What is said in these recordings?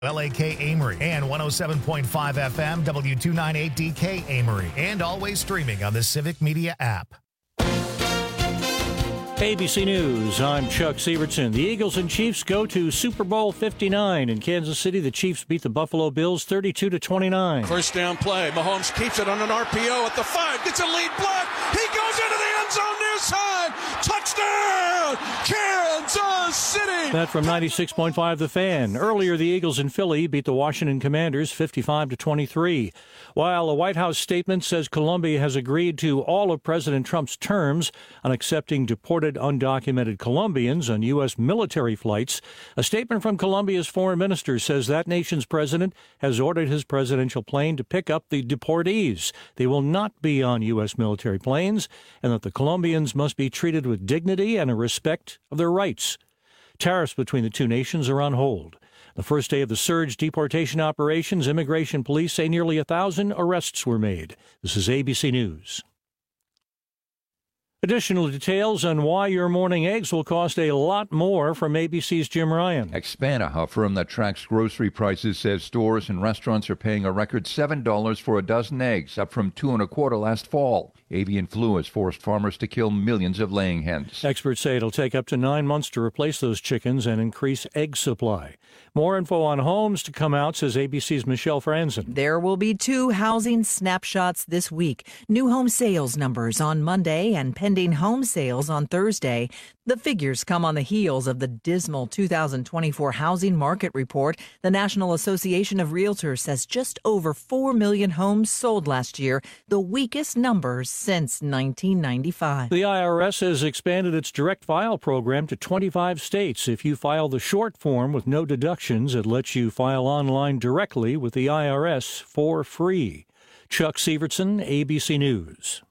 LAK Amory and 107.5 FM W298DK Amory, and always streaming on the Civic Media app. ABC News, I'm Chuck Sievertson. The Eagles and Chiefs go to Super Bowl 59 in Kansas City. The Chiefs beat the Buffalo Bills 32-29. First down play. Mahomes keeps it on an RPO at the 5. Gets a lead block. He goes into the end zone near side. Touchdown, Kansas City. That from 96.5 The Fan. Earlier, the Eagles in Philly beat the Washington Commanders 55-23. While a White House statement says Colombia has agreed to all of President Trump's terms on accepting deported undocumented Colombians on U.S. military flights, a statement from Colombia's foreign minister says that nation's president has ordered his presidential plane to pick up the deportees. They will not be on U.S. military planes, and that the Colombians must be treated with dignity and a respect of their rights. Tariffs between the two nations are on hold. The first day of the surge deportation operations, immigration police say nearly 1,000 arrests were made. This is ABC News. Additional details on why your morning eggs will cost a lot more from ABC's Jim Ryan. Expana, a firm that tracks grocery prices, says stores and restaurants are paying a record $7 for a dozen eggs, up from $2.25 last fall. Avian flu has forced farmers to kill millions of laying hens. Experts say it'll take up to 9 months to replace those chickens and increase egg supply. More info on homes to come out, says ABC's Michelle Franzen. There will be 2 housing snapshots this week. New home sales numbers on Monday and pending home sales on Thursday. The figures come on the heels of the dismal 2024 housing market report. The National Association of Realtors says just over 4 million homes sold last year, the weakest numbers since 1995. The IRS has expanded its direct file program to 25 states. If you file the short form with no deductions, it lets you file online directly with the IRS for free. Chuck Sievertson, ABC News.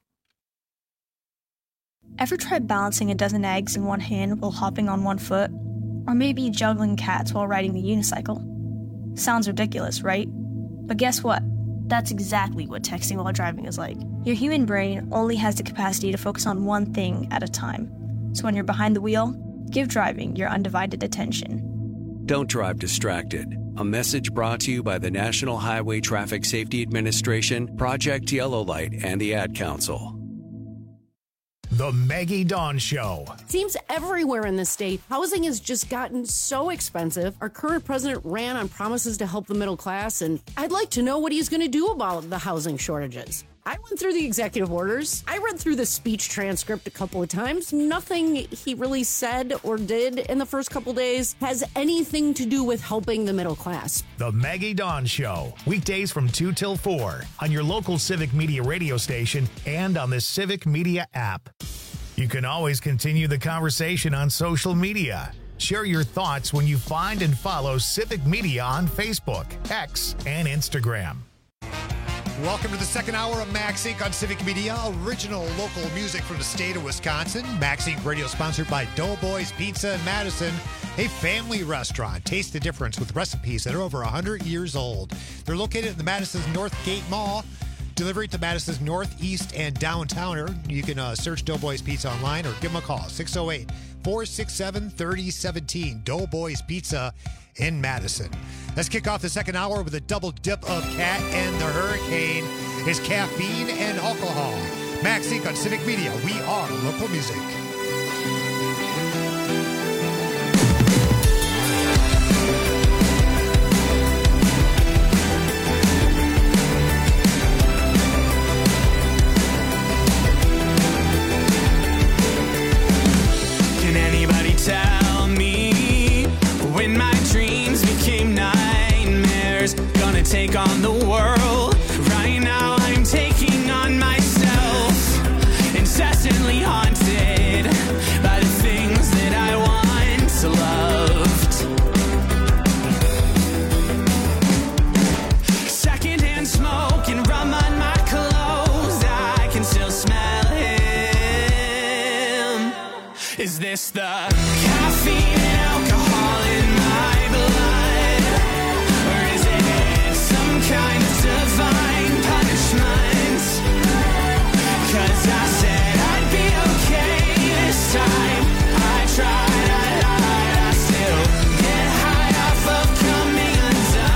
Ever tried balancing a dozen eggs in one hand while hopping on one foot? Or maybe juggling cats while riding the unicycle? Sounds ridiculous, right? But guess what? That's exactly what texting while driving is like. Your human brain only has the capacity to focus on one thing at a time. So when you're behind the wheel, give driving your undivided attention. Don't drive distracted. A message brought to you by the National Highway Traffic Safety Administration, Project Yellow Light, and the Ad Council. The Maggie Dawn Show. Seems everywhere in the state, housing has just gotten so expensive. Our current president ran on promises to help the middle class, and I'd like to know what he's going to do about the housing shortages. I went through the executive orders. I read through the speech transcript a couple of times. Nothing he really said or did in the first couple days has anything to do with helping the middle class. The Maggie Dawn Show. Weekdays from 2 till 4 on your local Civic Media radio station and on the Civic Media app. You can always continue the conversation on social media. Share your thoughts when you find and follow Civic Media on Facebook, X, and Instagram. Welcome to the second hour of Max Inc. on Civic Media, original local music from the state of Wisconsin. Max Inc. Radio sponsored by Doughboys Pizza in Madison, a family restaurant. Taste the difference with recipes that are over 100 years old. They're located in the Madison's North Gate Mall. Delivery to Madison's Northeast and Downtowner. You can search Doughboys Pizza online or give them a call, 608-467-3017. Doughboys Pizza in Madison. Let's kick off the second hour with a double dip of Cat and the Hurricane. Is caffeine and alcohol. Max Inc. on Civic Media. We are local music. Can anybody tell me when my dreams became nightmares? Gonna take on the world. Right now I'm taking on myself. Incessantly haunted by the things that I once loved. Secondhand smoke and rum on my clothes. I can still smell him. Is this the caffeine and alcohol in my blood? Or is it some kind of divine punishment? 'Cause I said I'd be okay this time. I tried, I lied, I still get high off of coming undone.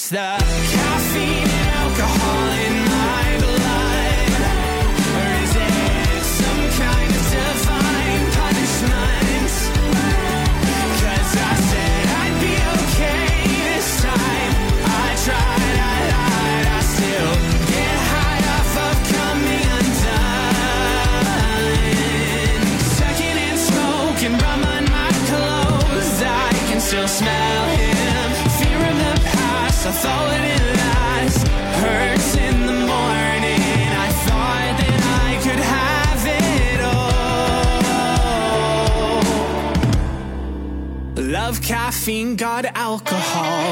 this the caffeine and alcohol in my blood? Or is it some kind of divine punishment? 'Cause I said I'd be okay this time. I tried, I lied, I still get high off of coming undone. Secondhand smoke and rum on my clothes, I can still smell him. Fear of the past, I thought wouldn't last. Hurts in the morning, I thought that I could have it all. Love caffeine, got alcohol.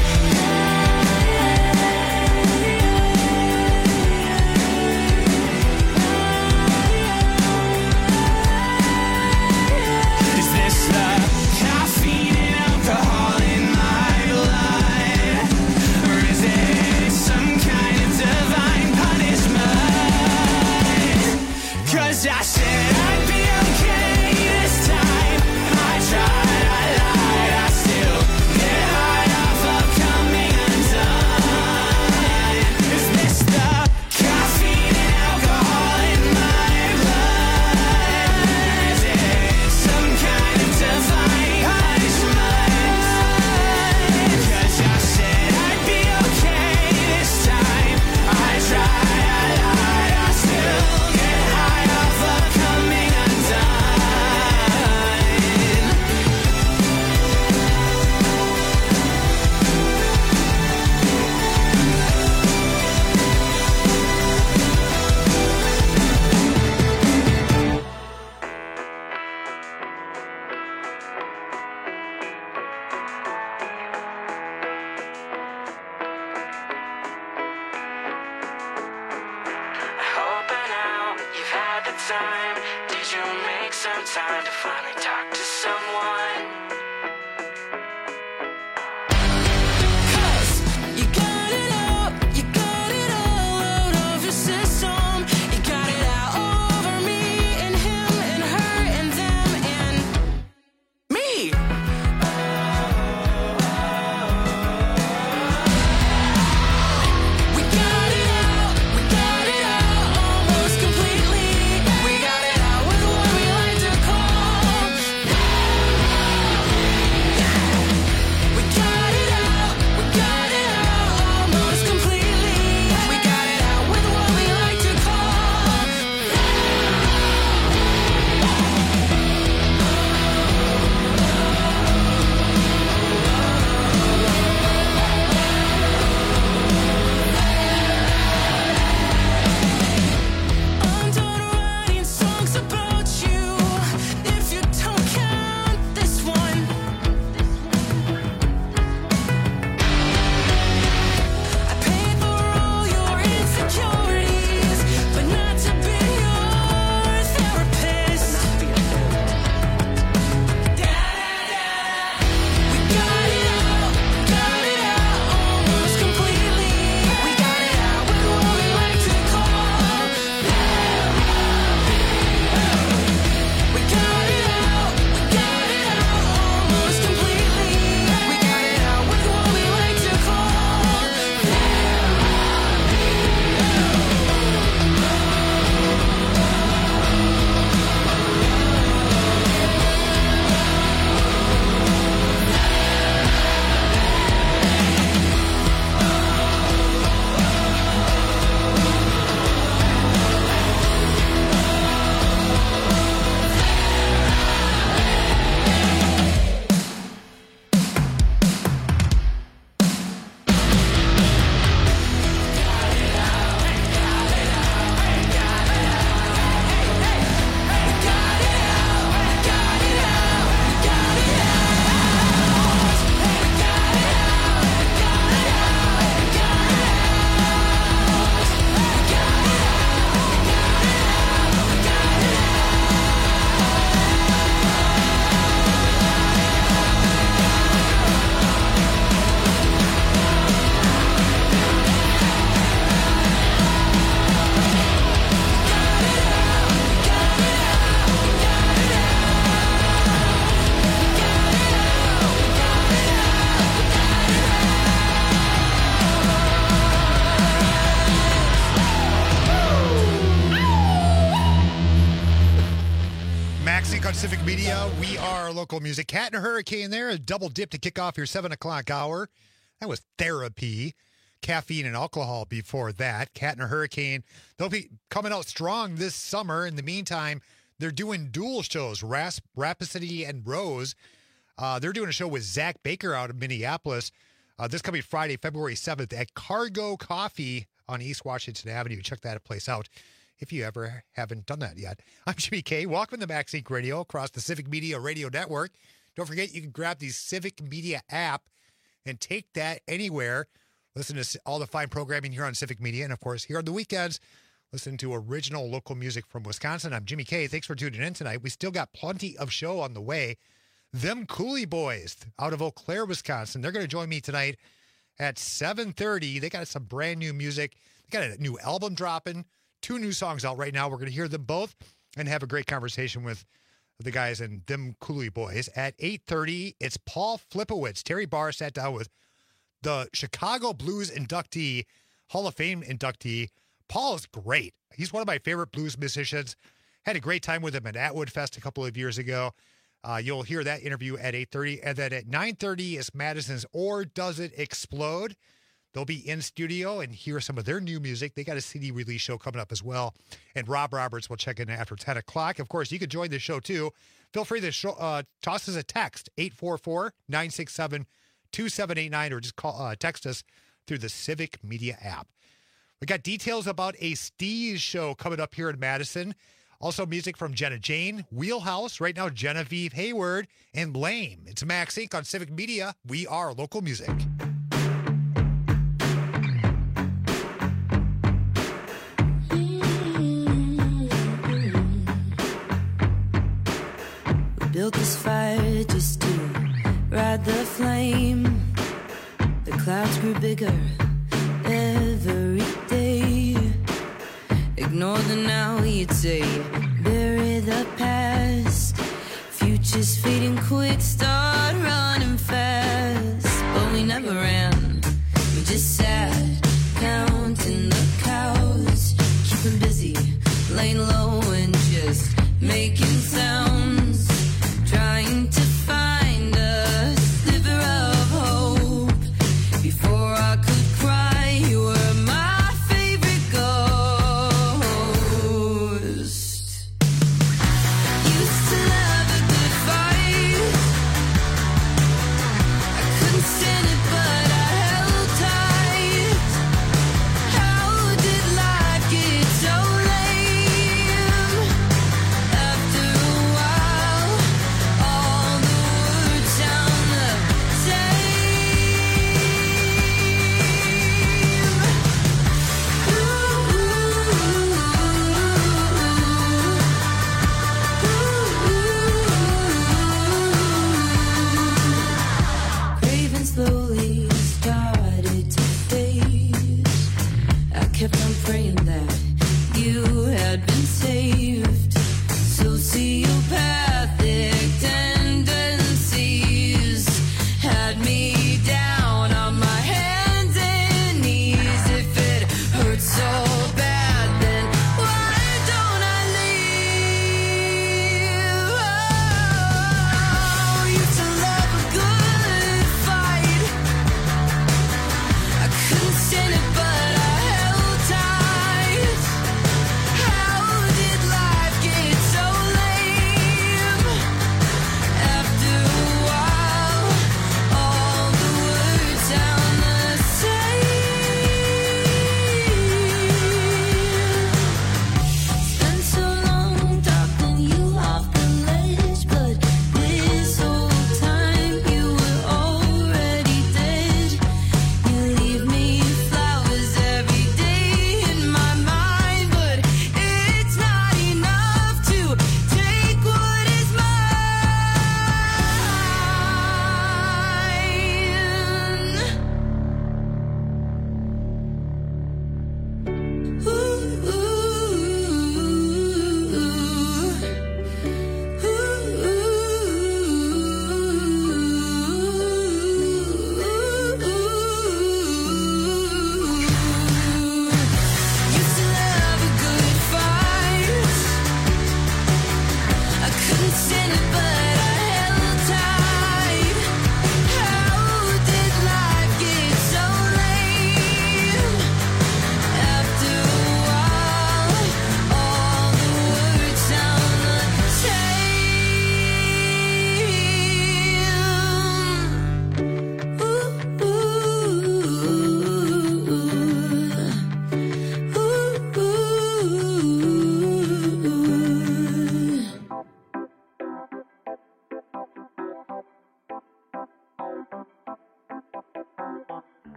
Is this the caffeine and alcohol in my blood? Or is it some kind of divine punishment? 'Cause I said I'd be okay this time. I tried, I lied, I still get high off of coming undone. Is this the caffeine and alcohol in my blood? Is it some kind of divine punishment? 'Cause I said I'd be okay this time. I tried, I lied, I still get high off of coming undone. I hope by now you've had the time. Did you make some time to finally talk to someone? 'Cause you got it out, you got it all out of your system. You got it out over me and him and her and them and me. We got it out almost completely. We got it out with what we like to call Civic Media. We are local music. Cat and Hurricane there. A double dip to kick off your 7 o'clock hour. That was Therapy. Caffeine and Alcohol before that. Cat and Hurricane. They'll be coming out strong this summer. In the meantime, they're doing dual shows. Rhapsody and Rose. They're doing a show with Zach Baker out of Minneapolis this coming Friday, February 7th at Cargo Coffee on East Washington Avenue. Check that place out if you ever haven't done that yet. I'm Jimmy K. Welcome to MaxInc Radio across the Civic Media Radio Network. Don't forget, you can grab the Civic Media app and take that anywhere. Listen to all the fine programming here on Civic Media. And, of course, here on the weekends, listen to original local music from Wisconsin. I'm Jimmy K. Thanks for tuning in tonight. We still got plenty of show on the way. Them Cooley Boys out of Eau Claire, Wisconsin. They're going to join me tonight at 7:30. They got some brand new music. They got a new album dropping. 2 new songs out right now. We're going to hear them both and have a great conversation with the guys in Them Cooley Boys. At 8:30, it's Paul Flipowitz. Terry Barr sat down with the Chicago Blues inductee, Hall of Fame inductee. Paul is great. He's one of my favorite blues musicians. Had a great time with him at Atwood Fest a couple of years ago. You'll hear that interview at 8:30. And then at 9:30 is Madison's Or Does It Explode? They'll be in studio and hear some of their new music. They got a CD release show coming up as well. And Rob Roberts will check in after 10 o'clock. Of course, you can join the show too. Feel free to toss us a text, 844-967-2789, or just call text us through the Civic Media app. We got details about a Steez show coming up here in Madison. Also music from Jenna Jane, Wheelhouse, right now Genevieve Hayward, and Lame. It's Max Inc. on Civic Media. We are local music. We built this fire just to ride the flame. The clouds grew bigger every day. Ignore the now, you'd say. Bury the past. Future's fading quick, start running fast. But we never ran, we just sat, counting the cows. Keeping busy, laying low and just making sounds. Trying to find a sliver of hope. Before I could cry, you were my favorite ghost. Used to love a good fight.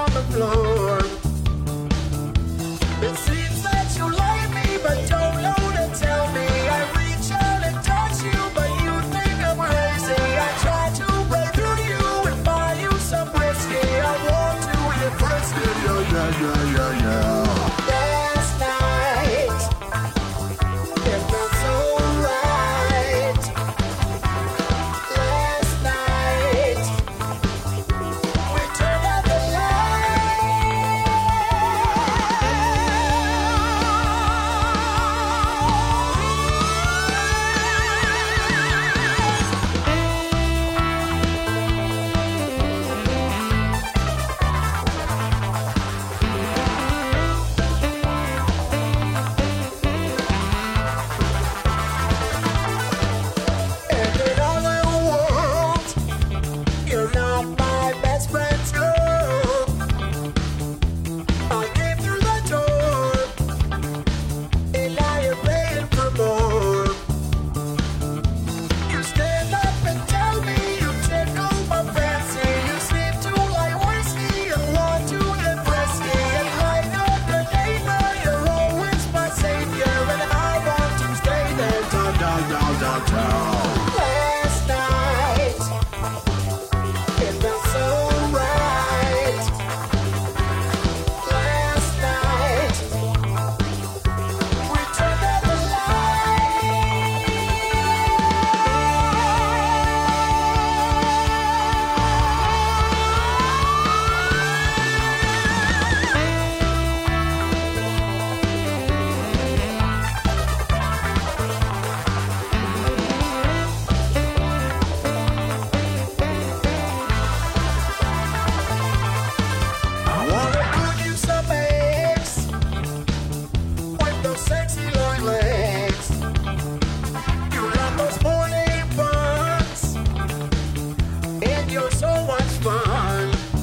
on the floor. It seems that you like me, but don't know to tell me. I reach out and touch you, but you think I'm crazy. I try to break through you and buy you some whiskey. I want to impress you, yeah. Last night, it felt so right. Last night, we turned out the And in all the world, you're not my best friend's girl. I came through the door, and now you're paying for more. You stand up and tell me you tickle my fancy. You seem to like whiskey and want to impress me. And like a neighbor, you're always my savior, and I want to stay there. Last night, it felt so right. Last night, we turned out the I wanna cook you some eggs with those sexy long legs. You love those morning buns, and you're so much fun.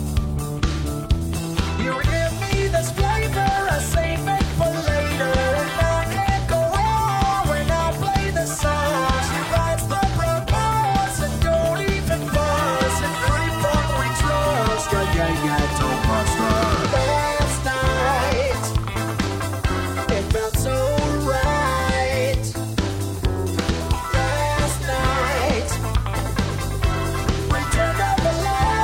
You give me this flavor, I save it for later, and I can't go wrong when I play the songs. You write the propose and don't even fuss, and creep up we trust. Yeah, don't bust Last night, it felt so right. Last night, we turned out the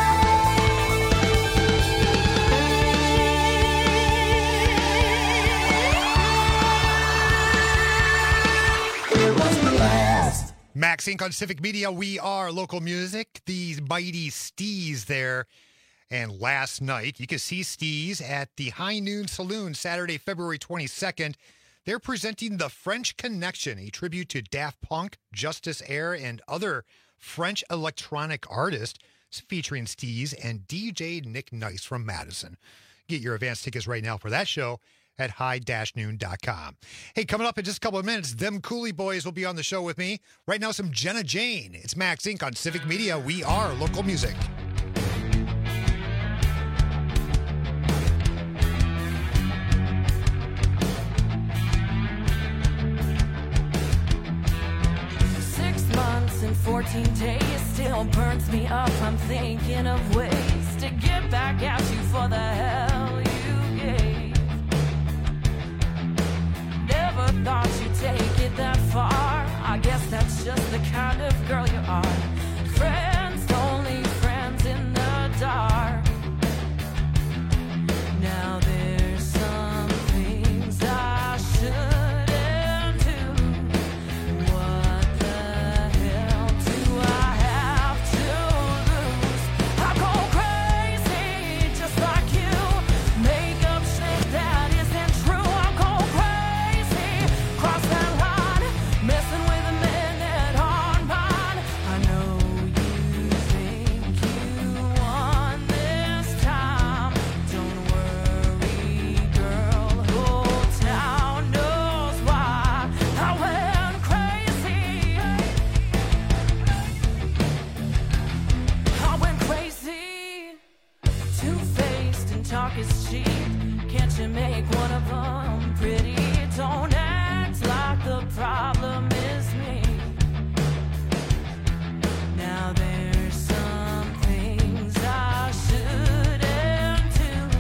light. It was the last. Max Inc. on Civic Media. We are local music. These mighty Stees there. And last night, you could see Stees at the High Noon Saloon Saturday, February 22nd. They're presenting The French Connection, a tribute to Daft Punk, Justice Air, and other French electronic artists, featuring Stees and DJ Nick Nice from Madison. Get your advance tickets right now for that show at high-noon.com. Hey, coming up in just a couple of minutes, them Cooley Boys will be on the show with me. Right now, some Jenna Jane. It's Max Inc. on Civic Media. We are local music. And 14 days still burns me up. I'm thinking of ways to get back at you for the hell you gave. Never thought you'd take it that far. I guess that's just the kind of girl you are. Friends, only friends in the dark. Now there's some things I shouldn't do. What the hell do I have to lose? I go crazy just like you. Make up shit that isn't true. I go crazy, cross that line, messing with a minute on mine. I know you think you won this time. Don't worry, girl, whole town knows why I went crazy. I went crazy. Two-faced and talk is cheap. Can't you make one of them pretty? Don't act like the problem is me. Now there's some things I shouldn't do.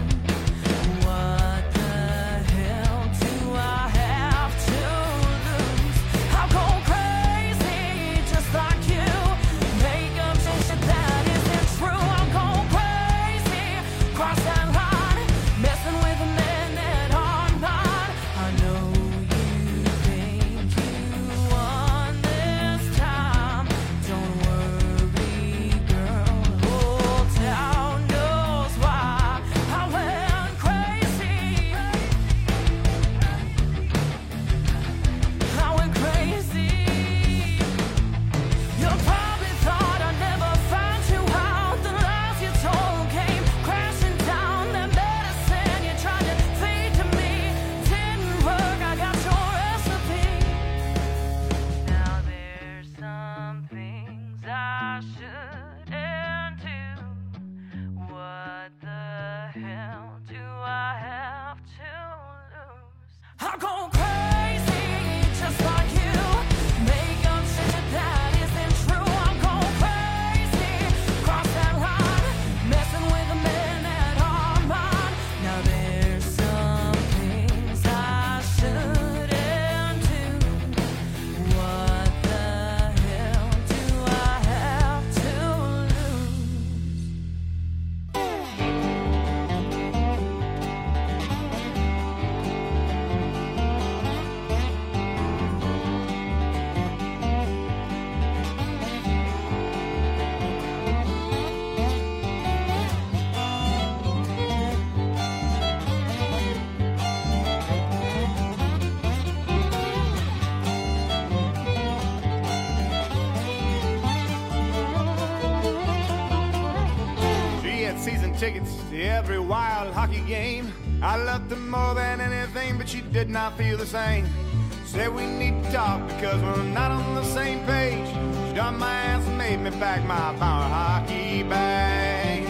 season tickets to every wild hockey game. I loved her more than anything, but she did not feel the same. Said we need to talk because we're not on the same page. She done my ass and made me pack my power hockey bag.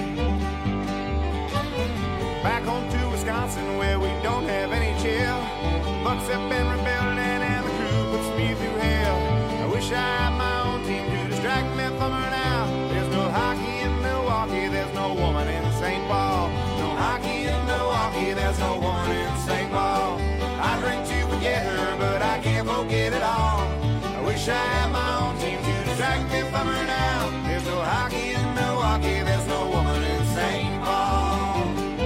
Back home to Wisconsin where we don't have any chill. Bucks have been rebuilding and the crew puts me through hell. I wish I had my own team to distract me from her now. There's no hockey in Milwaukee, there's no woman in St. Paul. No hockey in Milwaukee, there's no woman in St. Paul. I drink to forget her, but I can't forget it all. I wish I had my own team to distract me from her now. There's no hockey in Milwaukee, there's no woman in St. Paul.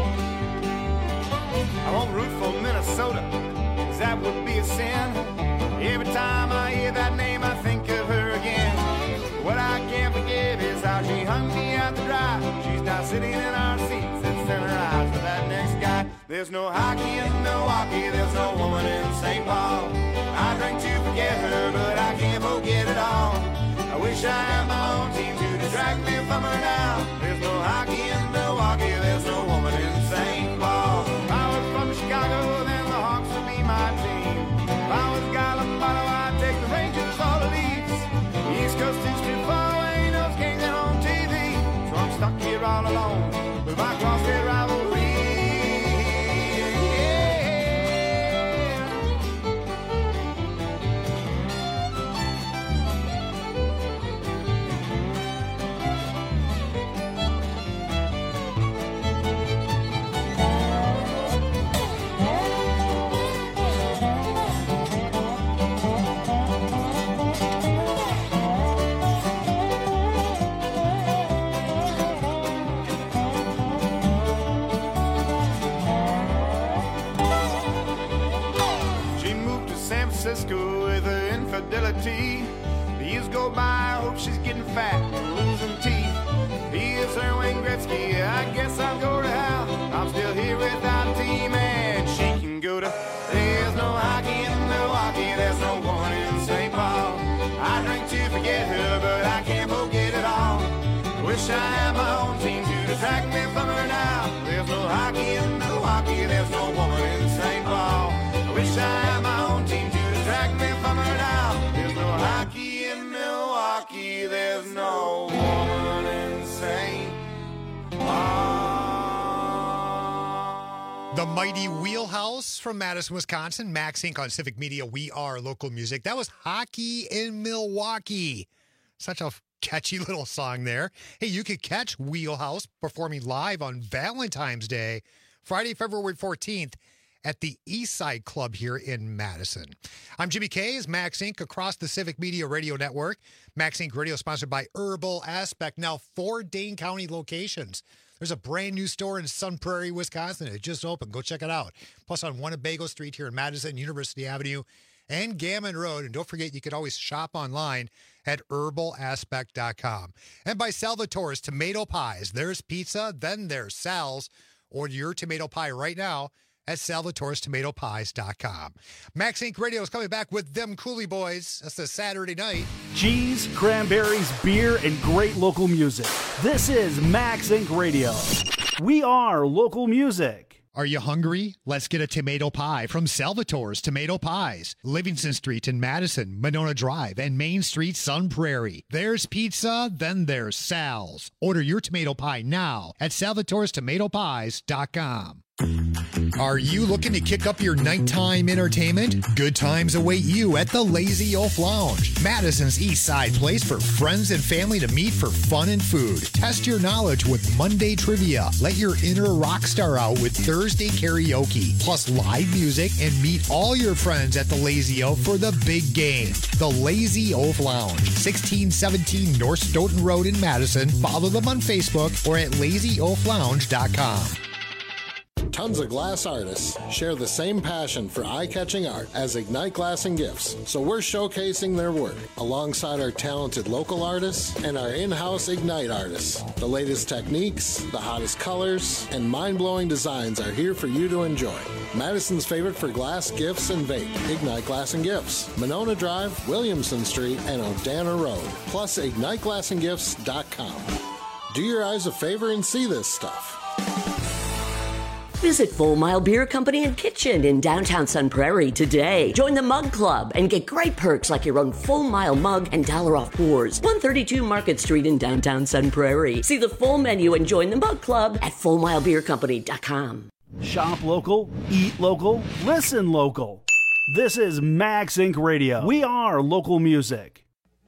I won't root for Minnesota, 'cause that would be a sin. Every time I hear that name, I think of her again. What I can't forget is how she hung me out to dry. She's now sitting in our seats and sent her eyes to that next guy. There's no hockey in Milwaukee, there's no woman in St. Paul. I drink to forget her, but I can't forget it all. I wish I had my own team to distract me from her now. There's no hockey in Milwaukee, there's no woman in St. Paul. If I was from Chicago, then the Hawks would be my team. If I was Gallimano, I'd take the Rangers or the Leafs. The East Coast is too far away, those games are on TV. So I'm stuck here all alone with my cross-state rivalry. Francisco with her infidelity. The years go by, I hope she's getting fat and losing teeth. He is her Wayne Gretzky, I guess I'll go to hell. I'm still here without a team and she can go to. There's no hockey in Milwaukee, there's no woman in St. Paul. I drink to forget her, but I can't forget it all. I wish I had my own team to distract me from her now. There's no hockey in Milwaukee, there's no woman in St. Paul. I wish I had my own team to distract me from her now. There's no hockey in Milwaukee, there's no woman in St. Paul. The Mighty Wheelhouse from Madison, Wisconsin. Max Inc. on Civic Media. We are local music. That was Hockey in Milwaukee. Such a catchy little song there. Hey, you could catch Wheelhouse performing live on Valentine's Day, Friday, February 14th. At the Eastside Club here in Madison. I'm Jimmy K. Is Max Inc. across the Civic Media Radio Network. Max Inc. Radio sponsored by Herbal Aspect. Now 4 Dane County locations. There's a brand new store in Sun Prairie, Wisconsin. It just opened. Go check it out. Plus on Winnebago Street here in Madison, University Avenue, and Gammon Road. And don't forget, you can always shop online at herbalaspect.com. And by Salvatore's Tomato Pies. There's pizza, then there's Sal's. Order your tomato pie right now at salvatorestomatopies.com. Max Inc. Radio is coming back with them Coolie Boys. That's the Saturday night. Cheese, cranberries, beer, and great local music. This is Max Inc. Radio. We are local music. Are you hungry? Let's get a tomato pie from Salvatore's Tomato Pies. Livingston Street in Madison, Monona Drive, and Main Street, Sun Prairie. There's pizza, then there's Sal's. Order your tomato pie now at salvatorestomatopies.com. Are you looking to kick up your nighttime entertainment? Good times await you at the Lazy Oaf Lounge, Madison's East Side place for friends and family to meet for fun and food. Test your knowledge with Monday trivia. Let your inner rock star out with Thursday karaoke, plus live music, and meet all your friends at the Lazy Oaf for the big game. The Lazy Oaf Lounge, 1617 North Stoughton Road in Madison. Follow them on Facebook or at lazyoaflounge.com. Tons of glass artists share the same passion for eye-catching art as Ignite Glass and Gifts, so we're showcasing their work alongside our talented local artists and our in-house Ignite artists. The latest techniques, the hottest colors, and mind-blowing designs are here for you to enjoy. Madison's favorite for glass, gifts, and vape, Ignite Glass and Gifts, Monona Drive, Williamson Street, and O'Dana Road, plus IgniteGlassandGifts.com. Do your eyes a favor and see this stuff. Visit Full Mile Beer Company and Kitchen in downtown Sun Prairie today. Join the Mug Club and get great perks like your own Full Mile mug and $1 off pours. 132 Market Street in downtown Sun Prairie. See the full menu and join the Mug Club at FullMileBeerCompany.com. Shop local, eat local, listen local. This is Max Inc. Radio. We are local music.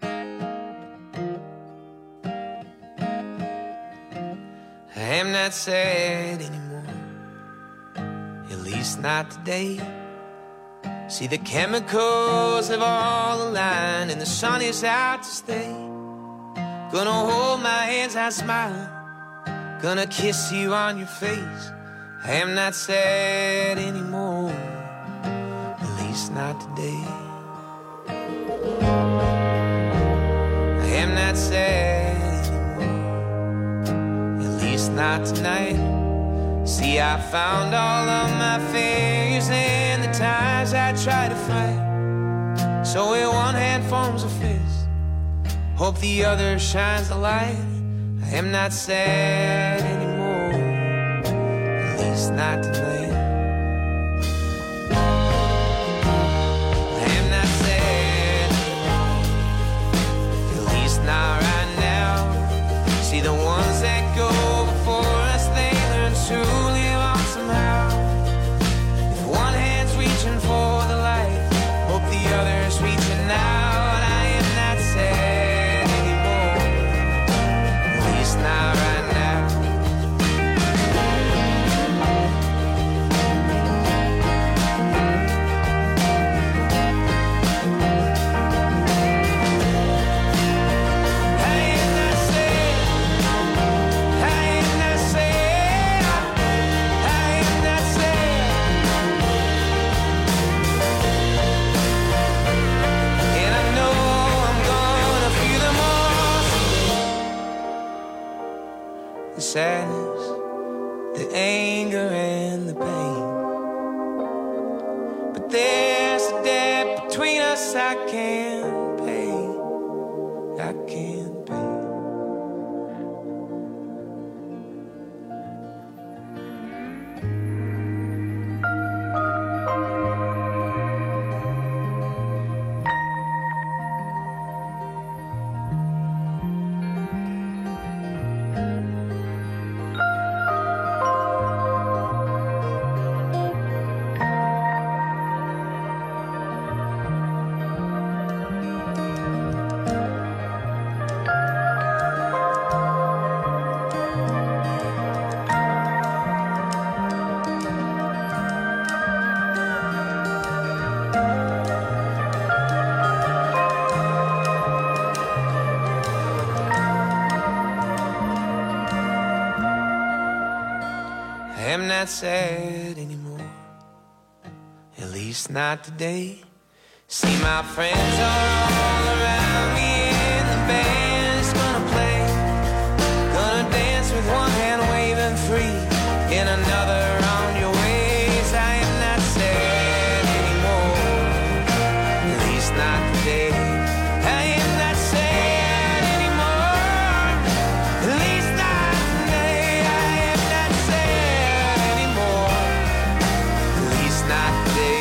I am not sad anymore, at least not today. See, the chemicals have all aligned and the sun is out to stay. Gonna hold my hands out smiling, gonna kiss you on your face. I am not sad anymore, at least not today. I am not sad not tonight. See, I found all of my failures and the times I tried to fight. So in one hand forms a fist, hope the other shines the light. I am not sad anymore, at least not tonight. I am not sad, at least not right now. See, the ones that go to live on somehow. If one hand's reaching for the light, hope the other's reaching out. I am not sad anymore, at least not right now. The sadness, the anger and the pain, but there's a debt between us I can't pay, I can't pay. I'm not sad anymore, at least not today. See, my friends are all around me and the band's gonna play. Gonna dance with one hand waving free and another on your ways. I am not sad anymore, at least not today. I am not sad anymore, at least not today. I am not sad anymore, at least not today.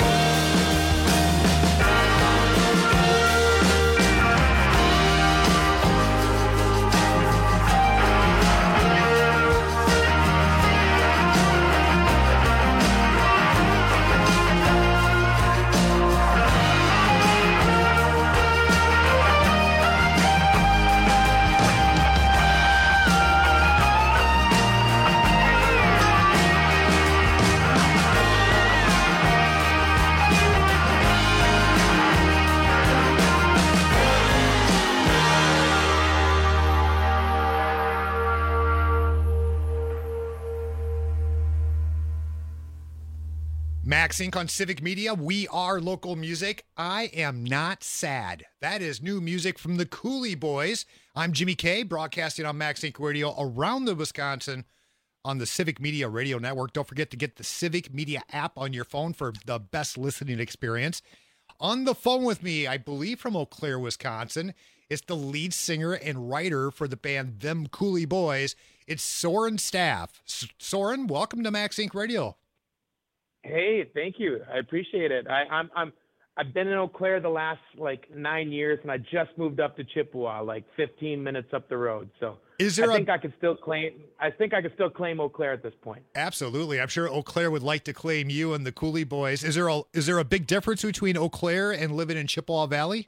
Max Inc. on Civic Media. We are local music. I am not sad. That is new music from the Cooley Boys. I'm Jimmy K, broadcasting on Max Inc. Radio around the Wisconsin on the Civic Media Radio Network. Don't forget to get the Civic Media app on your phone for the best listening experience. On the phone with me, I believe from Eau Claire, Wisconsin, It's the lead singer and writer for the band Them Cooley Boys. It's Soren Staff. Soren, welcome to Max Inc. Radio. Hey, thank you. I appreciate it. I've been in Eau Claire the last 9 years, and I just moved up to Chippewa, 15 minutes up the road. So I think I could still claim Eau Claire at this point. Absolutely. I'm sure Eau Claire would like to claim you and the Cooley Boys. Is there a big difference between Eau Claire and living in Chippewa Valley?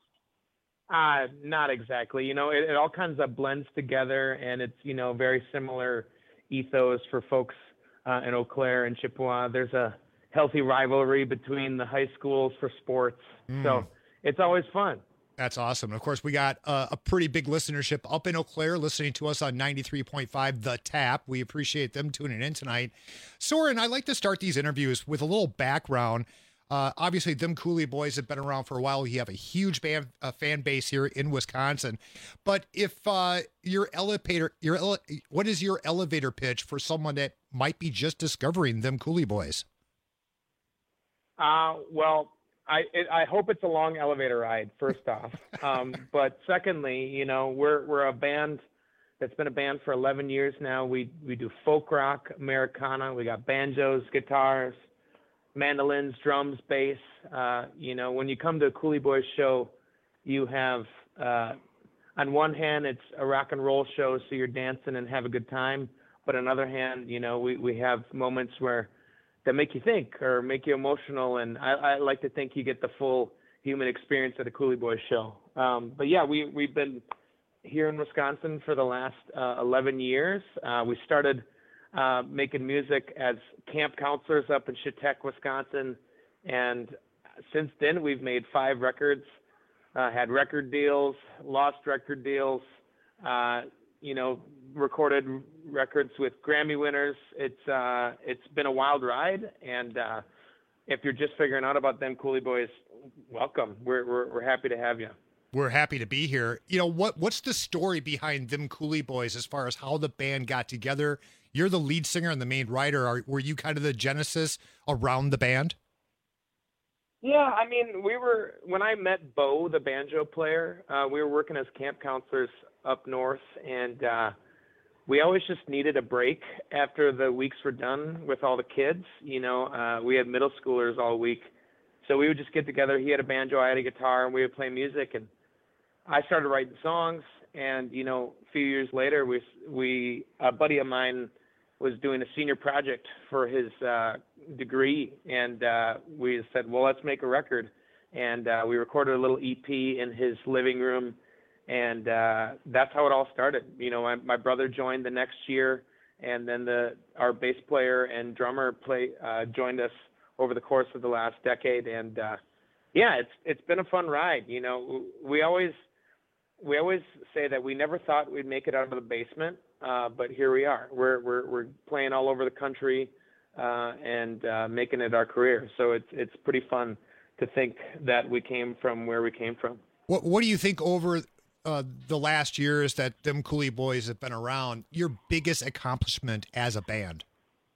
Not exactly. It all kinds of blends together, and it's, very similar ethos for folks in Eau Claire and Chippewa. There's a healthy rivalry between the high schools for sports. So it's always fun. That's awesome. Of course, we got a pretty big listenership up in Eau Claire listening to us on 93.5 The Tap. We appreciate them tuning in tonight. Soren, I like to start these interviews with a little background. Obviously, Them Cooley Boys have been around for a while. You have a huge fan base here in Wisconsin. But if what is your elevator pitch for someone that might be just discovering Them Cooley Boys? Well, I hope it's a long elevator ride, first off. But secondly, we're a band that's been a band for 11 years now. We do folk rock, Americana. We got banjos, guitars, mandolins, drums, bass. When you come to a Cooley Boys show, you have, on one hand, it's a rock and roll show, so you're dancing and have a good time. But on the other hand, we have moments that make you think or make you emotional, and I like to think you get the full human experience at a Cooley Boys show. But yeah, we've been here in Wisconsin for the last 11 years. We started making music as camp counselors up in Chautauqua, Wisconsin, and since then we've made 5 records, had record deals, lost record deals, recorded records with Grammy winners. It's been a wild ride, and if you're just figuring out about Them Cooley Boys, welcome. We're happy to have you. We're happy to be here. What's the story behind Them Cooley Boys as far as how the band got together? You're the lead singer and the main writer. Were you kind of the genesis around the band? Yeah, when I met Bo, the banjo player, we were working as camp counselors up north, and we always just needed a break after the weeks were done with all the kids. We had middle schoolers all week, so we would just get together. He had a banjo, I had a guitar, and we would play music, and I started writing songs. And a few years later, a buddy of mine was doing a senior project for his degree, and we said, well, let's make a record. And we recorded a little EP in his living room, and that's how it all started. My brother joined the next year, and then our bass player and drummer joined us over the course of the last decade. And it's been a fun ride. We always say that we never thought we'd make it out of the basement, but here we are. We're playing all over the country and making it our career. So it's pretty fun to think that we came from where we came from. What do you think over the last years that Them Cooley Boys have been around, your biggest accomplishment as a band?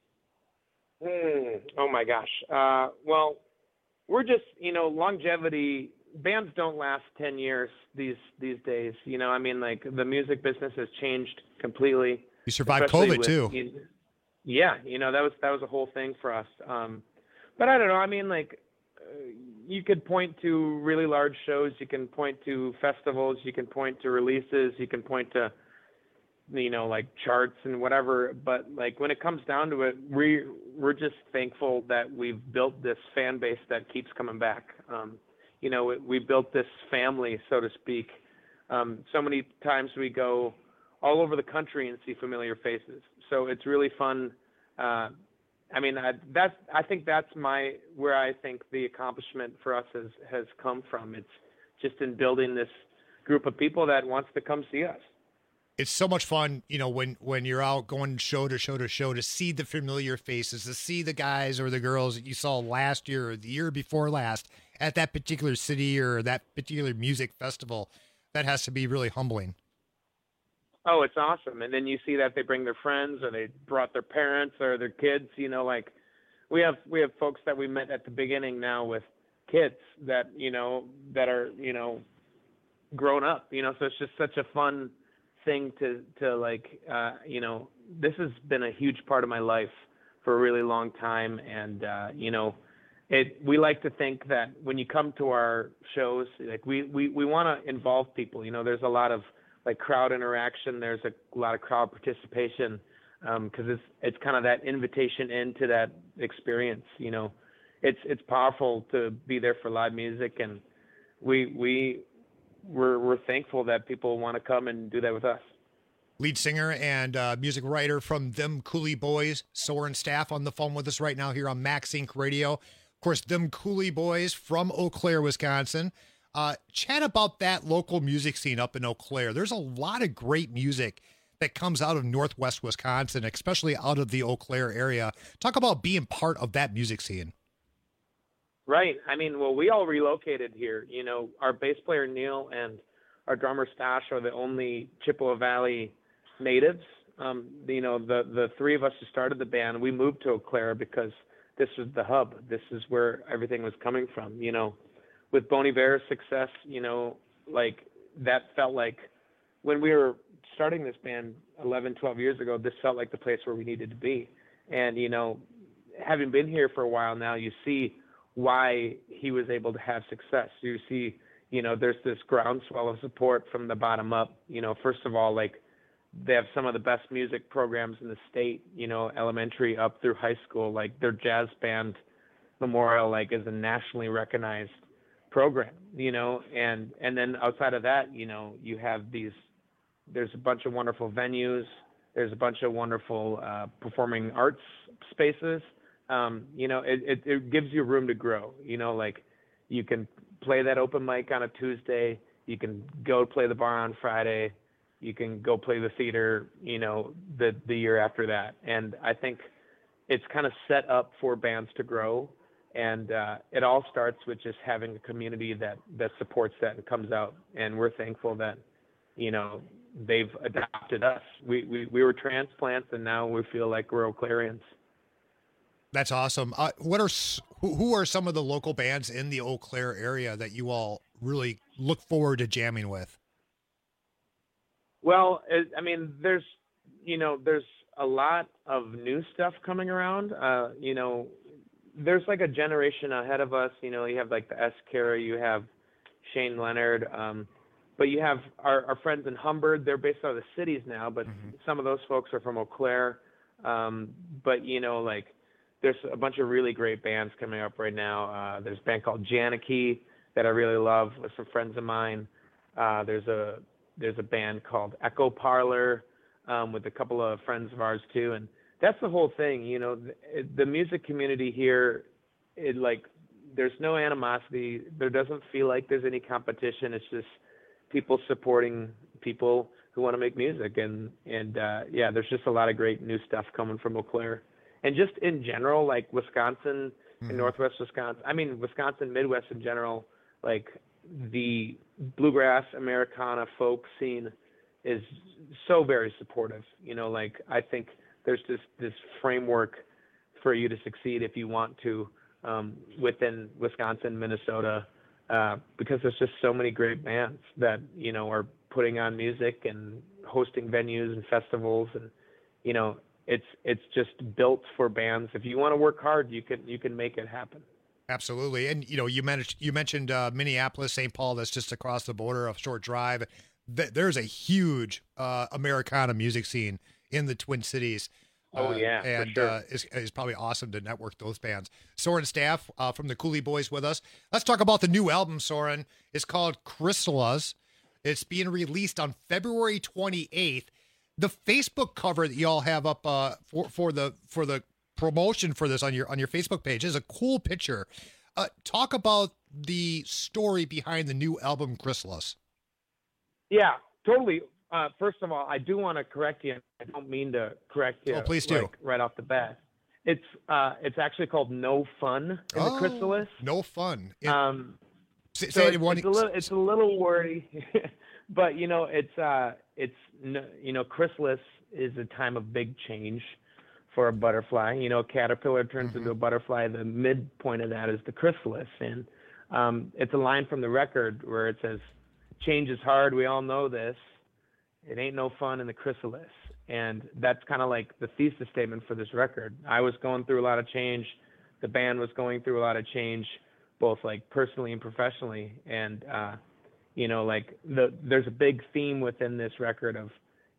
Oh my gosh. Well, we're just, longevity. Bands don't last 10 years these days. The music business has changed completely. You survived COVID too. That was a whole thing for us. But I don't know. You could point to really large shows. You can point to festivals. You can point to releases. You can point to, charts and whatever. But when it comes down to it, we're just thankful that we've built this fan base that keeps coming back. We built this family, so to speak. So many times we go all over the country and see familiar faces. So it's really fun. I think that's where I think the accomplishment for us has come from. It's just in building this group of people that wants to come see us. It's so much fun, when you're out going show to show to see the familiar faces, to see the guys or the girls that you saw last year or the year before last at that particular city or that particular music festival. That has to be really humbling. Oh, it's awesome. And then you see that they bring their friends or they brought their parents or their kids, we have folks that we met at the beginning now with kids that, that are, grown up, so it's just such a fun thing to like, this has been a huge part of my life for a really long time. And, we like to think that when you come to our shows, like we want to involve people, there's a lot of like crowd interaction. There's a lot of crowd participation. Cause it's kind of that invitation into that experience, it's powerful to be there for live music. And we're thankful that people want to come and do that with us. Lead singer and music writer from Them Cooley Boys, Soren Staff, on the phone with us right now here on Max Inc. Radio. Of course, Them Cooley Boys from Eau Claire, Wisconsin. Chat about that local music scene up in Eau Claire. There's a lot of great music that comes out of Northwest Wisconsin, especially out of the Eau Claire area. Talk about being part of that music scene. Right. I mean, well, we all relocated here. Our bass player Neil and our drummer Stash are the only Chippewa Valley natives. The three of us who started the band, we moved to Eau Claire because this was the hub. This is where everything was coming from. With Bon Iver's success, like that felt like when we were starting this band 11, 12 years ago, this felt like the place where we needed to be. And, having been here for a while now, you see why he was able to have success. You see, there's this groundswell of support from the bottom up. First of all, like they have some of the best music programs in the state, elementary up through high school. Like their jazz band memorial, like is a nationally recognized program, and then outside of that, you have there's a bunch of wonderful venues. There's a bunch of wonderful performing arts spaces. It gives you room to grow, like you can play that open mic on a Tuesday. You can go play the bar on Friday. You can go play the theater, the year after that. And I think it's kind of set up for bands to grow. And it all starts with just having a community that supports that and comes out. And we're thankful that, they've adopted us. We were transplants, and now we feel like we're Eau Clarians. That's awesome. Who are some of the local bands in the Eau Claire area that you all really look forward to jamming with? Well, there's a lot of new stuff coming around. There's like a generation ahead of us. You have like the S. Cara, you have Shane Leonard, but you have our friends in Humbird. They're based out of the cities now, but some of those folks are from Eau Claire. But there's a bunch of really great bands coming up right now. There's a band called Janicky that I really love with some friends of mine. There's a band called Echo Parlor with a couple of friends of ours too. And that's the whole thing, the music community here, there's no animosity. There doesn't feel like there's any competition. It's just people supporting people who want to make music. And there's just a lot of great new stuff coming from Eau Claire. And just in general, like Wisconsin and Northwest Wisconsin, Wisconsin, Midwest in general, like the bluegrass Americana folk scene is so very supportive. I think there's this framework for you to succeed if you want to within Wisconsin, Minnesota, because there's just so many great bands that, are putting on music and hosting venues and festivals. And, it's just built for bands. If you want to work hard, you can make it happen. Absolutely. And, you mentioned Minneapolis, St. Paul, that's just across the border, a short drive. There's a huge Americana music scene in the Twin Cities. And for sure. It's probably awesome to network those bands. Soren Staff from the Cooley Boys with us. Let's talk about the new album, Soren. It's called Chrysalis. It's being released on February 28th. The Facebook cover that y'all have up for the promotion for this on your Facebook page is a cool picture. Talk about the story behind the new album Chrysalis. Yeah, totally. First of all, I do want to correct you. I don't mean to correct you. Oh, please do. Right off the bat. It's actually called No Fun in the Chrysalis. No Fun. It's a little wordy, but Chrysalis is a time of big change for a butterfly. A caterpillar turns into a butterfly. The midpoint of that is the chrysalis, and it's a line from the record where it says, change is hard. We all know this. It ain't no fun in the chrysalis. And that's kind of like the thesis statement for this record. I was going through a lot of change. The band was going through a lot of change, both like personally and professionally. And, like there's a big theme within this record of,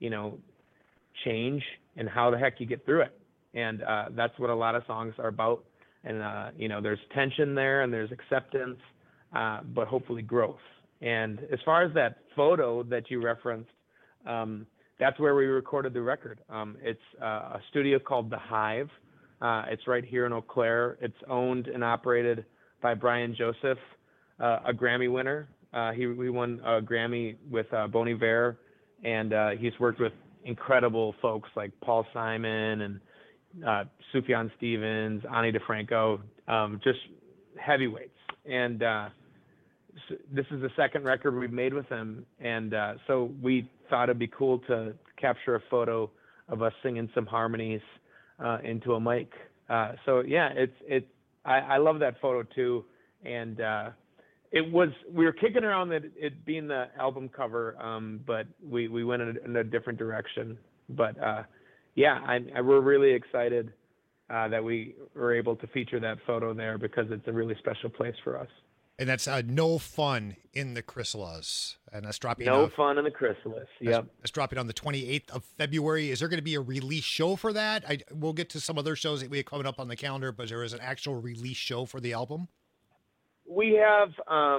change and how the heck you get through it. And that's what a lot of songs are about. And, there's tension there and there's acceptance, but hopefully growth. And as far as that photo that you referenced, that's where we recorded the record. It's a studio called The Hive. It's right here in Eau Claire. It's owned and operated by Brian Joseph, a Grammy winner. He won a Grammy with Bon Iver, and he's worked with incredible folks like Paul Simon and Sufjan Stevens, Ani DeFranco, just heavyweights. And this is the second record we've made with him, and so we thought it'd be cool to capture a photo of us singing some harmonies into a mic. So yeah, I love that photo too, and we were kicking around it being the album cover, but we went in a different direction. But we're really excited that we were able to feature that photo there because it's a really special place for us. And that's No Fun in the Chrysalis. And that's dropping No Fun in the Chrysalis. Yep. That's dropping on the 28th of February. Is there going to be a release show for that? We'll get to some other shows that we have coming up on the calendar, but there is an actual release show for the album? We have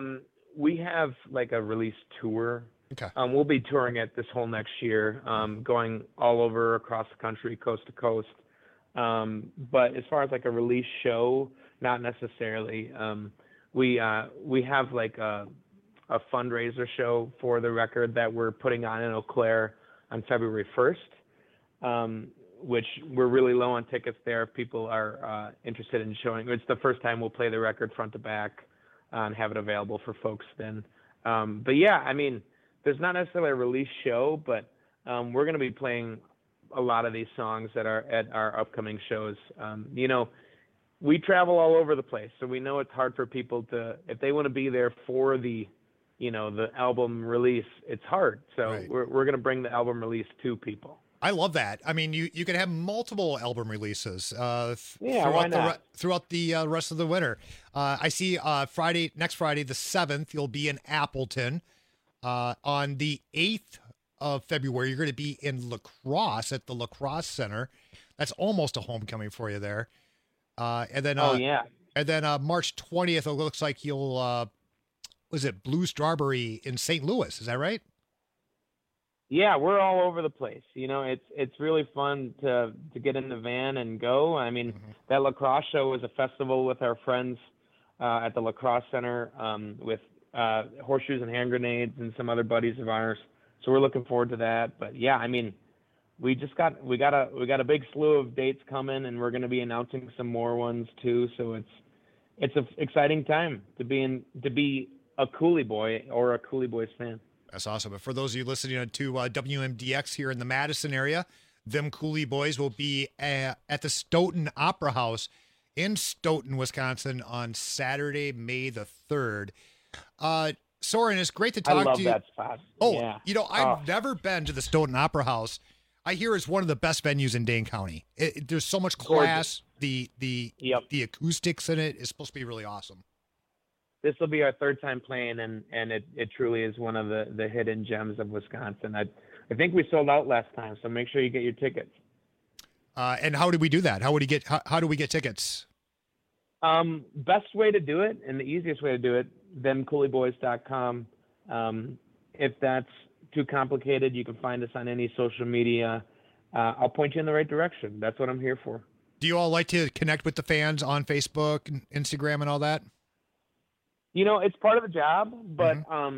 like a release tour. Okay. We'll be touring it this whole next year, going all over across the country, coast to coast. But as far as like a release show, not necessarily. We have like a fundraiser show for the record that we're putting on in Eau Claire on February 1st, which we're really low on tickets there. If people are interested in showing, it's the first time we'll play the record front to back and have it available for folks then. But yeah, I mean, there's not necessarily a release show, but we're going to be playing a lot of these songs that are at our upcoming shows. We travel all over the place, so we know it's hard for people to, if they want to be there for the album release, it's hard. So right. We're going to bring the album release to people. I love that. I mean, you can have multiple album releases throughout the rest of the winter. I see next Friday, the 7th, you'll be in Appleton. On the 8th of February, you're going to be in La Crosse at the La Crosse Center. That's almost a homecoming for you there. And then March 20th, it looks like you'll, Blue Strawberry in St. Louis. Is that right? Yeah, we're all over the place. It's really fun to get in the van and go. I mean, that La Crosse show was a festival with our friends at the La Crosse Center with Horseshoes and Hand Grenades and some other buddies of ours. So we're looking forward to that. But yeah, I mean, we got a big slew of dates coming, and we're going to be announcing some more ones too. So it's an exciting time to be a Coulee Boy or a Coulee Boys fan. That's awesome. But for those of you listening to WMDX here in the Madison area, them Coulee Boys will be at the Stoughton Opera House in Stoughton, Wisconsin on Saturday, May the 3rd. Soren, it's great to talk to you. I love that spot. Oh, yeah. I've never been to the Stoughton Opera House. I hear it's one of the best venues in Dane County. There's so much class. The acoustics in it is supposed to be really awesome. This will be our third time playing, and it truly is one of the hidden gems of Wisconsin. I think we sold out last time, so make sure you get your tickets. And how do we do that? How do we get tickets? Best way to do it, and the easiest way to do it, themcouleeboys.com. If that's too complicated, you can find us on any social media. I'll point you in the right direction. That's what I'm here for. Do you all like to connect with the fans on Facebook and Instagram and all that? It's part of the job, but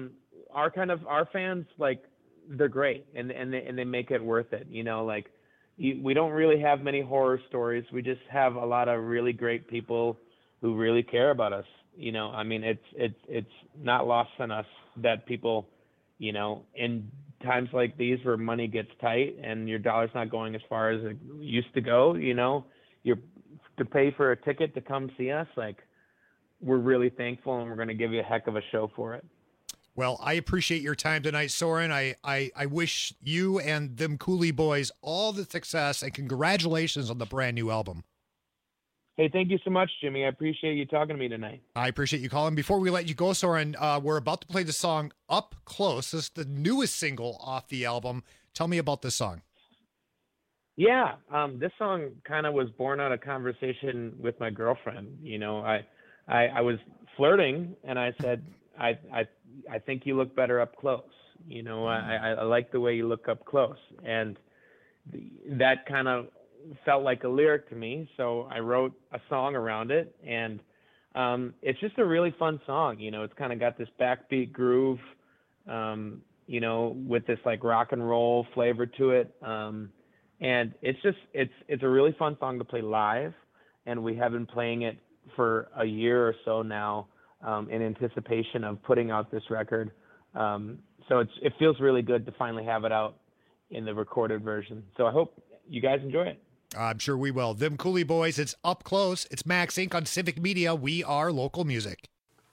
our fans, like, they're great, and they make it worth it. We don't really have many horror stories. We just have a lot of really great people who really care about us. I mean, it's not lost on us that people, in times like these where money gets tight and your dollar's not going as far as it used to go, you're to pay for a ticket to come see us, like, we're really thankful, and we're going to give you a heck of a show for it. Well, I appreciate your time tonight, Soren. I wish you and them Cooley Boys all the success, and congratulations on the brand new album. Hey, thank you so much, Jimmy. I appreciate you talking to me tonight. I appreciate you calling. Before we let you go, Soren, we're about to play the song Up Close. This is the newest single off the album. Tell me about this song. Yeah, this song kind of was born out of conversation with my girlfriend. You know, I was flirting, and I said, I think you look better up close. You know, I like the way you look up close. And that kind of felt like a lyric to me. So I wrote a song around it. And it's just a really fun song. You know, it's kind of got this backbeat groove, you know, with this like rock and roll flavor to it. And it's a really fun song to play live. And we have been playing it for a year or so now. In anticipation of putting out this record. So it feels really good to finally have it out in the recorded version. So I hope you guys enjoy it. I'm sure we will. Them Cooley Boys, it's Up Close. It's Max Inc. on Civic Media. We are local music.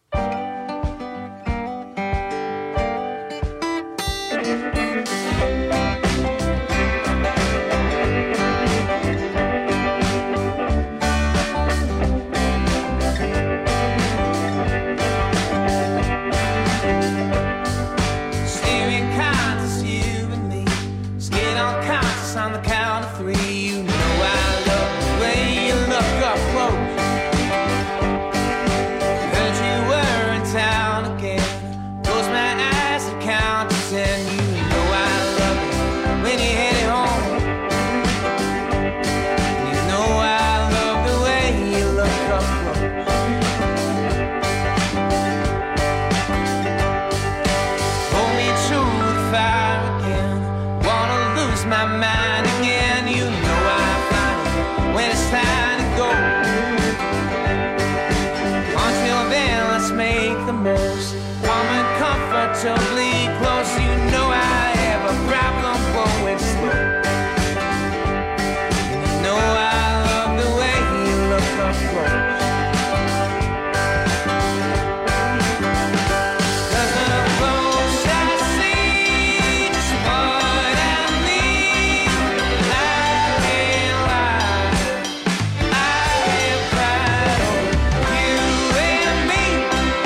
On the count of three, you know I love the way you look up close. Heard you were in town again. Close my eyes and count to 10. You know I love it when you head home. You know I love the way you look up close. Hold me true to fire again. Wanna lose my mind. Make the most common comfortably close. You know I have a problem going slow. You know I love the way you look up close. 'Cause the close I see just what I need. I can't lie, I have cried over you and me.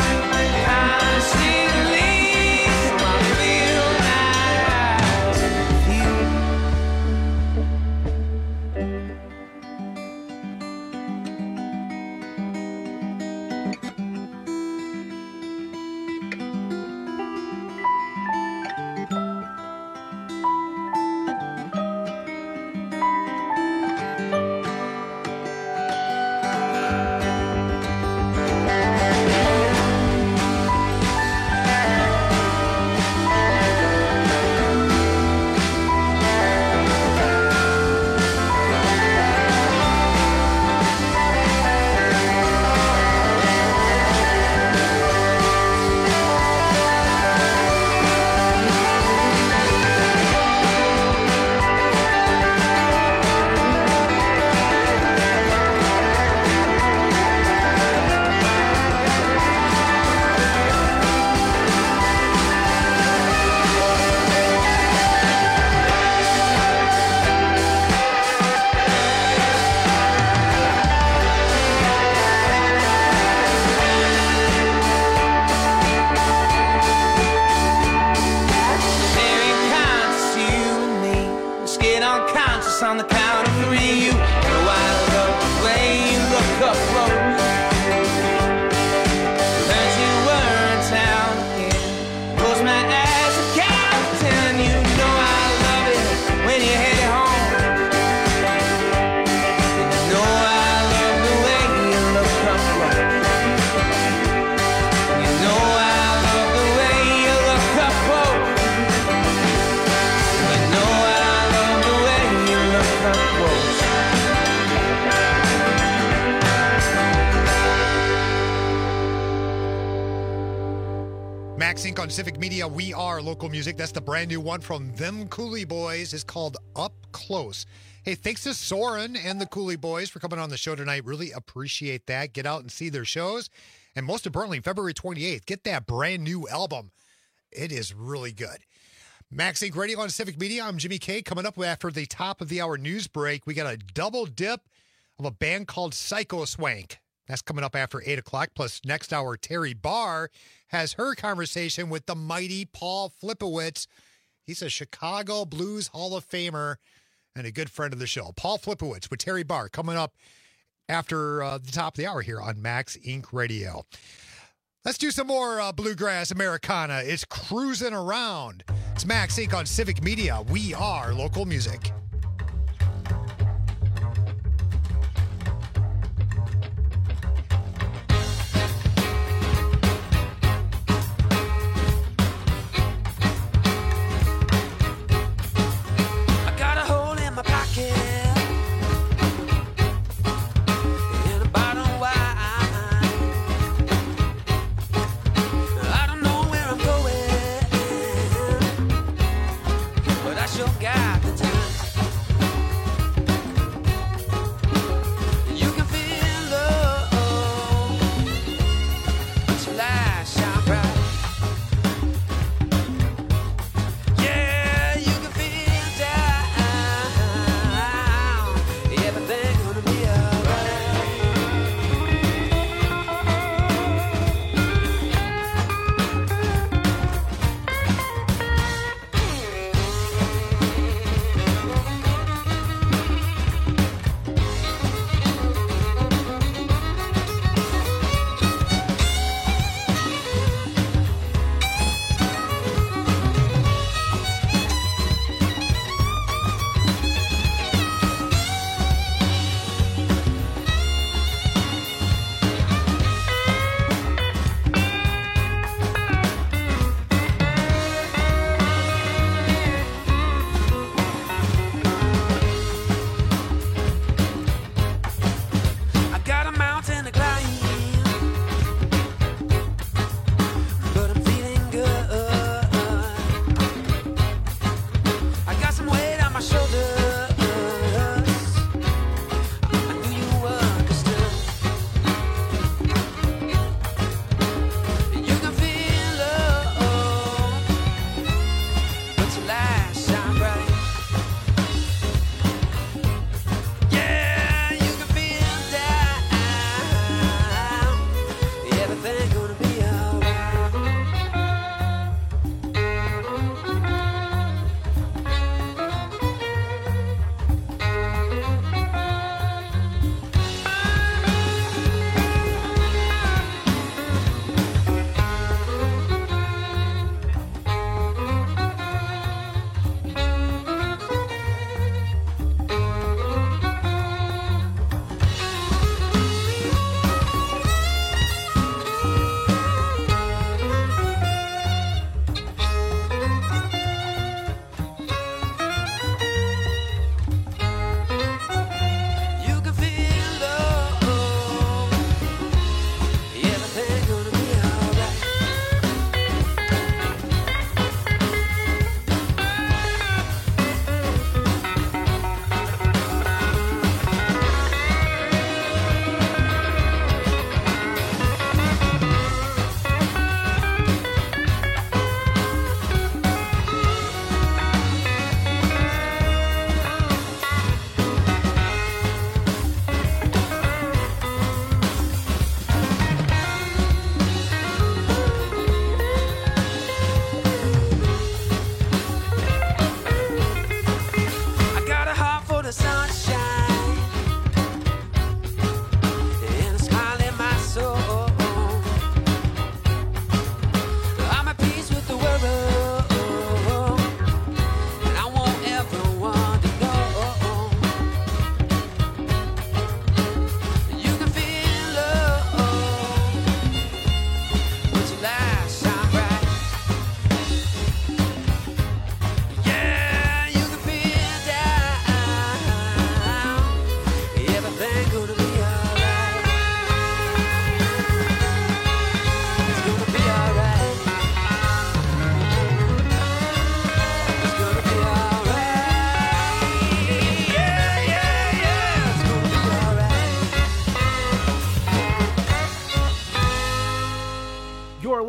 On the count of three, you know I love the way you look up close. Learned you were in town again. Close my eyes and count to 10. You know I love it when you head home. You know I love the way you look up close. You know I love the way you look up close. You know I love the way you look up close. Max Inc. on Civic Media. We are local music. That's the brand new one from them Cooley Boys. It's called Up Close. Hey, thanks to Soren and the Cooley Boys for coming on the show tonight. Really appreciate that. Get out and see their shows. And most importantly, February 28th, get that brand new album. It is really good. Max Inc. Radio on Civic Media. I'm Jimmy K. Coming up after the top of the hour news break, we got a double dip of a band called Psycho Swank. That's coming up after 8 o'clock. Plus, next hour, Terry Barr has her conversation with the mighty Paul Flipowitz. He's a Chicago Blues Hall of Famer and a good friend of the show. Paul Flipowitz with Terry Barr coming up after the top of the hour here on Max Inc. Radio. Let's do some more Bluegrass Americana. It's Cruising Around. It's Max Inc. on Civic Media. We are local music. Got the time.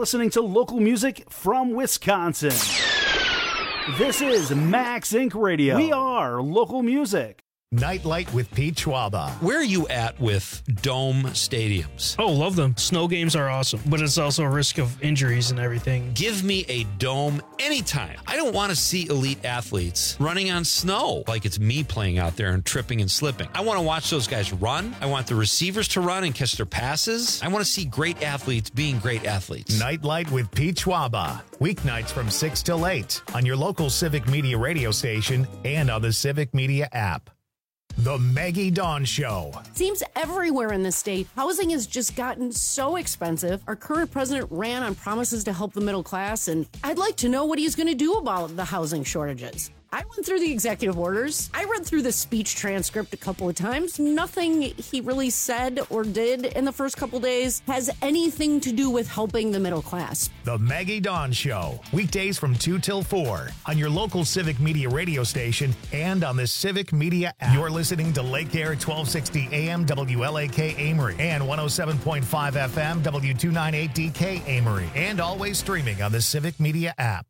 listening to local music from Wisconsin. This is Max Inc. Radio. We are local music. Nightlight with Pete Schwaba. Where are you at with dome stadiums? Oh, love them. Snow games are awesome, but it's also a risk of injuries and everything. Give me a dome anytime. I don't want to see elite athletes running on snow like it's me playing out there and tripping and slipping. I want to watch those guys run. I want the receivers to run and catch their passes. I want to see great athletes being great athletes. Nightlight with Pete Schwaba. Weeknights from 6 till 8 on your local Civic Media radio station and on the Civic Media app. The Maggie Dawn Show. Seems everywhere in the state, housing has just gotten so expensive. Our current president ran on promises to help the middle class, and I'd like to know what he's going to do about the housing shortages. I went through the executive orders. I read through the speech transcript a couple of times. Nothing he really said or did in the first couple days has anything to do with helping the middle class. The Maggie Dawn Show. Weekdays from 2 till 4 on your local Civic Media radio station and on the Civic Media app. You're listening to Lake Air 1260 AM WLAK Amory and 107.5 FM W298DK Amory, and always streaming on the Civic Media app.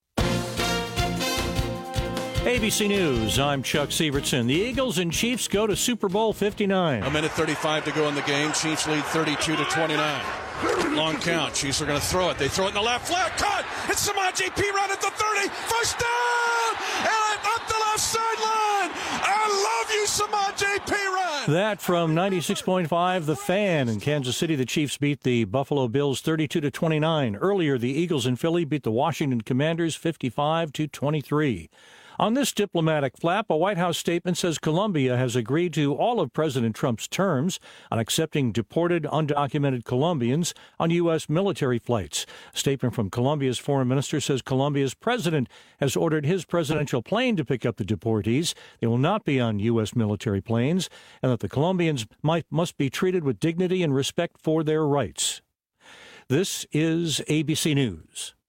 ABC News, I'm Chuck Sievertson. The Eagles and Chiefs go to Super Bowl 59. A minute 35 to go in the game. Chiefs lead 32-29. Long count. Chiefs are going to throw it. They throw it in the left flat. Caught. It's Samaje Perine at the 30. First down. And up the left sideline. I love you, Samaje Perine. That from 96.5 The Fan. In Kansas City, the Chiefs beat the Buffalo Bills 32-29. Earlier, the Eagles in Philly beat the Washington Commanders 55-23. On this diplomatic flap, a White House statement says Colombia has agreed to all of President Trump's terms on accepting deported, undocumented Colombians on U.S. military flights. A statement from Colombia's foreign minister says Colombia's president has ordered his presidential plane to pick up the deportees. They will not be on U.S. military planes, and that the Colombians must be treated with dignity and respect for their rights. This is ABC News.